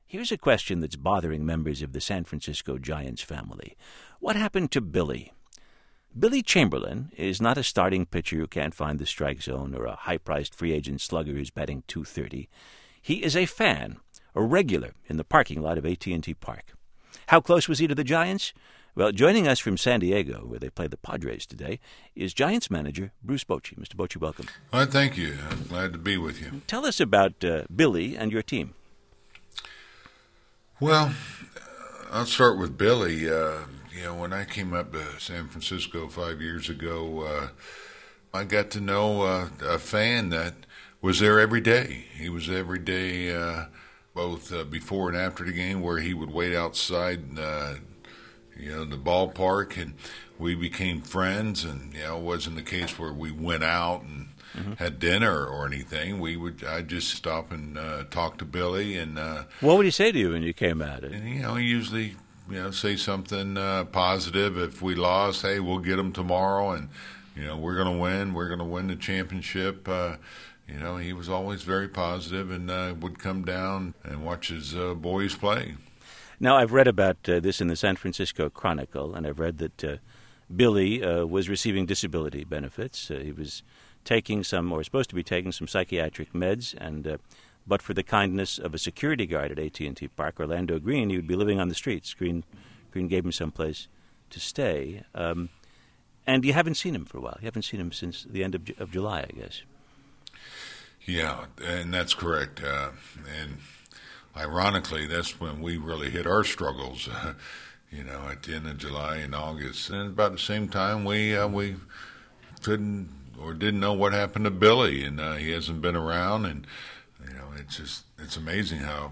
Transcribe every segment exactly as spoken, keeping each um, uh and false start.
Here's a question that's bothering members of the San Francisco Giants family. What happened to Billy? Billy Chamberlain is not a starting pitcher who can't find the strike zone or a high-priced free agent slugger who's batting two thirty. He is a fan, a regular in the parking lot of A T and T Park. How close was he to the Giants? Well, joining us from San Diego, where they play the Padres today, is Giants manager Bruce Bochy. Mister Bochy, welcome. Well, thank you. I'm glad to be with you. Tell us about uh, Billy and your team. Well, I'll start with Billy. Uh, you know, when I came up to San Francisco five years ago, uh, I got to know uh, a fan that was there every day. He was every day, uh, both uh, before and after the game, where he would wait outside, uh, you know, the ballpark, and we became friends. And you know, it wasn't the case where we went out and Mm-hmm. had dinner or anything. We would, I'd just stop and uh, talk to Billy. And uh, what would he say to you when you came out? And, you know, he usually, you know, say something uh, positive. If we lost, hey, we'll get them tomorrow, and you know, we're going to win. We're going to win the championship. Uh, you know, he was always very positive, and uh, would come down and watch his uh, boys play. Now, I've read about uh, this in the San Francisco Chronicle, and I've read that uh, Billy uh, was receiving disability benefits. Uh, he was taking some, or supposed to be taking some psychiatric meds, and uh, but for the kindness of a security guard at A T and T Park, Orlando Green, he would be living on the streets. Green, Green gave him some place to stay. Um, and you haven't seen him for a while. You haven't seen him since the end of, of July, I guess. Yeah, and that's correct. Uh, and ironically, that's when we really hit our struggles, uh, you know, at the end of July and August. And about the same time, we uh, we couldn't or didn't know what happened to Billy, and uh, he hasn't been around. And you know, it's just it's amazing how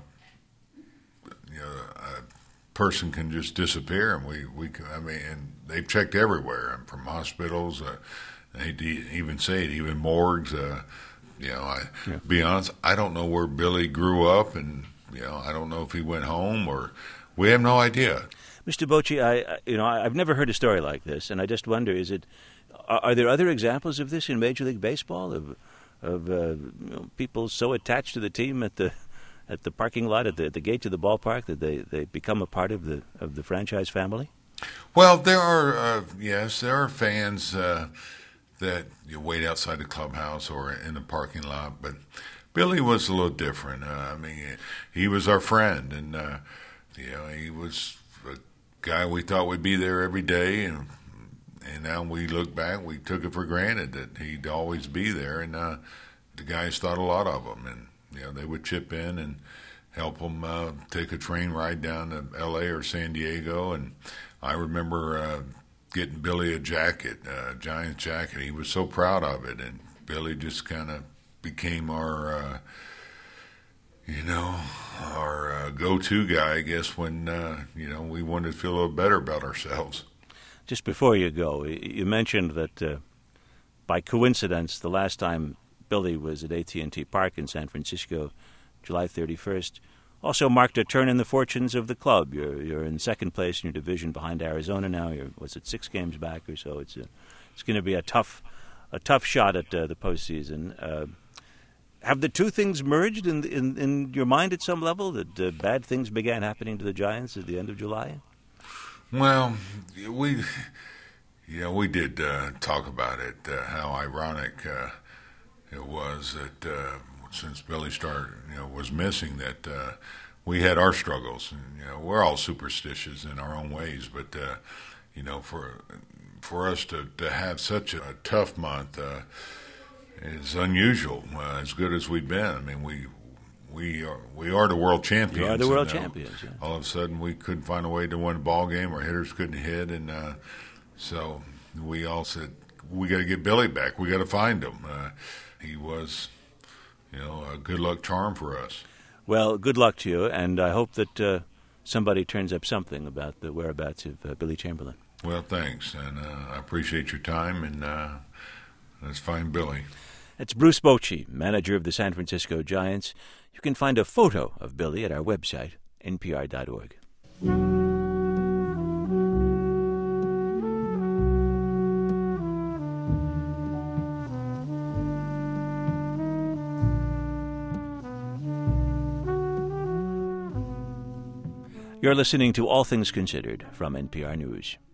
you know a person can just disappear. And we we I mean, and they've checked everywhere, and from hospitals. Uh, they even say it, even morgues. Uh, you know, I yeah. be honest, I don't know where Billy grew up, and you know, I don't know if he went home or we have no idea. Mister Bochy, I you know I've never heard a story like this, and I just wonder: is it? Are there other examples of this in Major League Baseball of of uh, you know, people so attached to the team at the at the parking lot at the, at the gate to the ballpark that they, they become a part of the of the franchise family? Well, there are uh, yes, there are fans uh, that you wait outside the clubhouse or in the parking lot, but Billy was a little different. Uh, I mean, he was our friend, and uh, you know, he was a guy we thought would be there every day, and. And now we look back, we took it for granted that he'd always be there, and uh, the guys thought a lot of him, and you know they would chip in and help him uh, take a train ride down to L A or San Diego. And I remember uh, getting Billy a jacket, a Giants jacket. He was so proud of it, and Billy just kind of became our, uh, you know, our uh, go-to guy, I guess, when uh, you know we wanted to feel a little better about ourselves. Just before you go, you mentioned that uh, by coincidence, the last time Billy was at A T and T Park in San Francisco, July thirty-first, also marked a turn in the fortunes of the club. You're you're in second place in your division behind Arizona now. You're was it six games back or so? It's a, it's going to be a tough a tough shot at uh, the postseason. Uh, have the two things merged in in in your mind at some level? That uh, bad things began happening to the Giants at the end of July? Well, we, you know, we did uh, talk about it, uh, how ironic uh, it was that uh, since Billy started, you know, was missing, that uh, we had our struggles. And, you know, we're all superstitious in our own ways, but, uh, you know, for for us to, to have such a tough month uh, is unusual, uh, as good as we've been. I mean, we... We are we are the world champions. We are the world and, uh, champions. Yeah. All of a sudden, we couldn't find a way to win a ball game. Our hitters couldn't hit, and uh, so we all said, "We got to get Billy back. We got to find him." Uh, he was, you know, a good luck charm for us. Well, good luck to you, and I hope that uh, somebody turns up something about the whereabouts of uh, Billy Chamberlain. Well, thanks, and uh, I appreciate your time, and uh, let's find Billy. It's Bruce Bochy, manager of the San Francisco Giants. You can find a photo of Billy at our website, N P R dot org. You're listening to All Things Considered from N P R News.